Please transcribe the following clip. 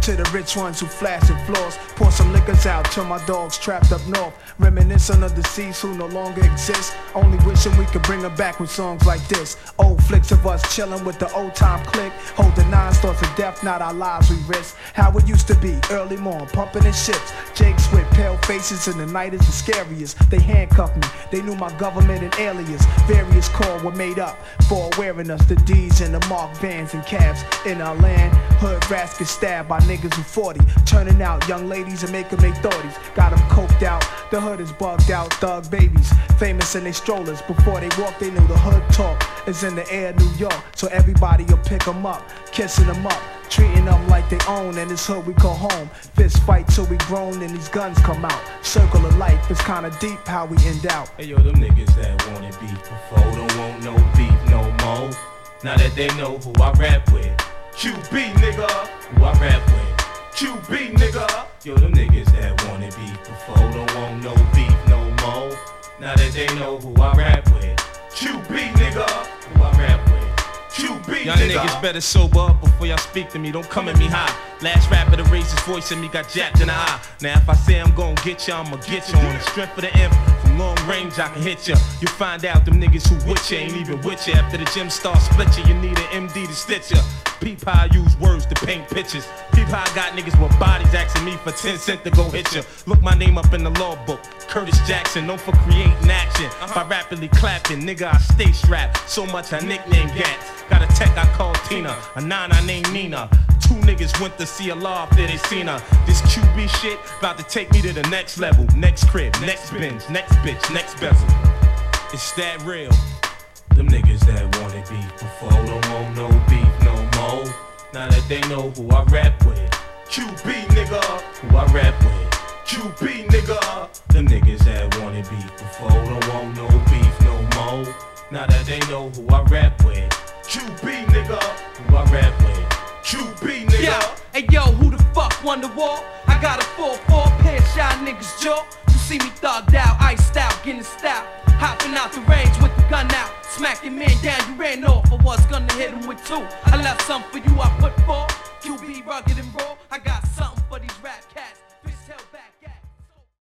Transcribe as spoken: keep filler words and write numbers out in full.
to the rich ones who flashing floors. Pour some liquors out to my dogs trapped up north. Reminiscing of the seas who no longer exist. Only wishing we could bring them back with songs like this. Old flicks of us chilling with the old time click. Holding nine stores of death, not our lives we risk. How it used to be, early morn, pumping in ships. Jakes with pale faces and the night is the scariest. They handcuffed me, they knew my government and alias. Various calls were made up for wearing us the D's and the marked vans and cabs. In our land, hood rats get stabbed by niggas who forty. Turning out young ladies and making make thirties. Got them coked out, the hood is bugged out. Thug babies, famous in they strollers. Before they walk, they knew the hood talk is in the air, New York. So everybody will pick them up, kissing them up, treating them like they own. And this hood we call home. Fist fight till we grown and these guns come out. Circle of life is kinda deep how we end out. Hey yo, them niggas that wanted beef before don't want no beef no more. Now that they know who I rap with. Q B nigga, who I rap with. Q B nigga. Yo, them niggas that wanted beef before don't want no beef no more. Now that they know who I rap with. Q B nigga, who I rap with. Q B Y'all nigga. niggas better sober up before y'all speak to me. Don't come at me high. Last rapper to raise his voice in me got jacked in the eye. Now if I say I'm gon' get ya, I'ma get ya. On the strength of the imp, from long range I can hit ya. You find out them niggas who with ya ain't even with ya. After the gym starts split ya, you need an M D to stitch ya. Peep how I use words to paint pictures. Peep how I got niggas with bodies asking me for ten cents to go hit ya. Look my name up in the law book, Curtis Jackson, known for creating action. By rapidly clapping, nigga I stay strapped. So much I nickname Gats. Got a tech I call Tina, a nine I named Nina. Two niggas went to see a law after they seen her. This Q B shit about to take me to the next level. Next crib, next binge, next bitch, next bezel. It's that real. Them niggas that wanted beef before don't want no beef no more. Now that they know who I rap with. Q B nigga, who I rap with. Q B nigga. Them niggas that wanted beef before don't want no beef no more. Now that they know who I rap with. Q B nigga, who I rap with. Q B nigga. Yeah, hey yo, who the fuck won the war? I got a four four pair shot niggas jaw. You see me thugged out, iced out, getting style. Hopping out the range with the gun out. Smacking man down, you ran off. I was gonna hit him with two. I left something for you, I put four. Q B rugged and raw. I got something for these rap cats.